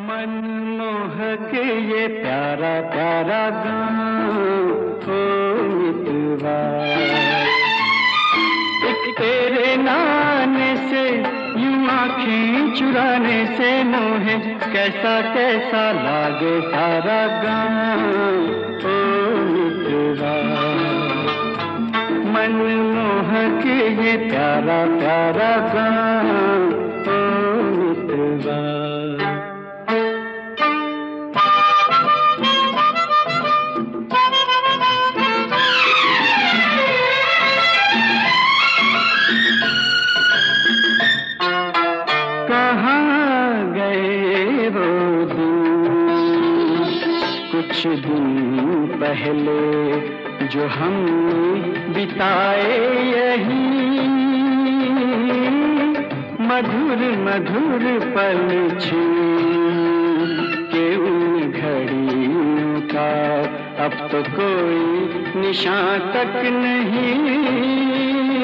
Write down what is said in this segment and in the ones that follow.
मनमोहक ये प्यारा प्यारा गाँव ओ मितवा, एक तेरे नाने से यूं आँखें चुराने से मोहे कैसा कैसा लागे सारा गाँव ओ मितवा। मनमोहक ये प्यारा प्यारा गाँव ओ मितवा। कहाँ गए वो दिन कुछ दिन पहले जो हमने बिताए यहीं, मधुर मधुर पल छीन के उन घड़ियों का अब तो कोई निशान तक नहीं।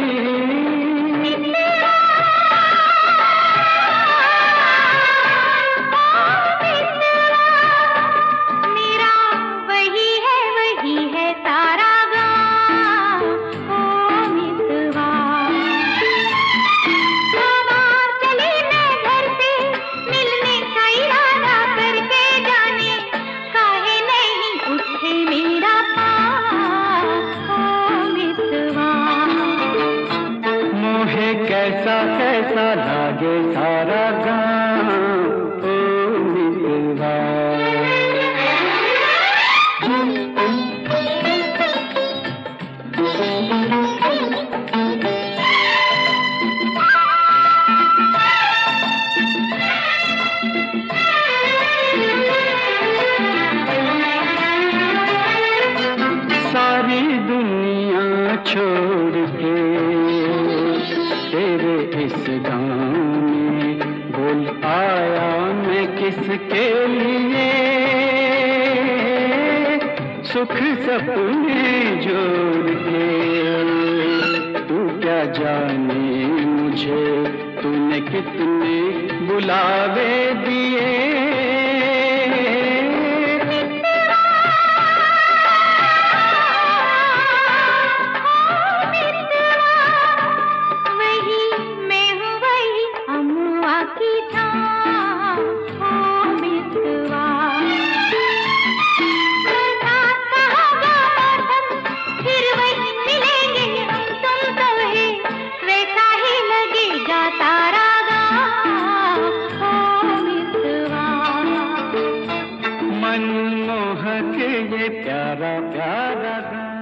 कैसा कैसा लागे सारा गाँव ओ मितवा। सारी दुनिया छोड़ के तेरे इस गाँव में बोल आया मैं किसके लिए, सुख सपने जोड़ के तू क्या जाने मुझे तूने कितने बुलावे दिए। मनमोहक ये प्यारा प्यारा गाँव।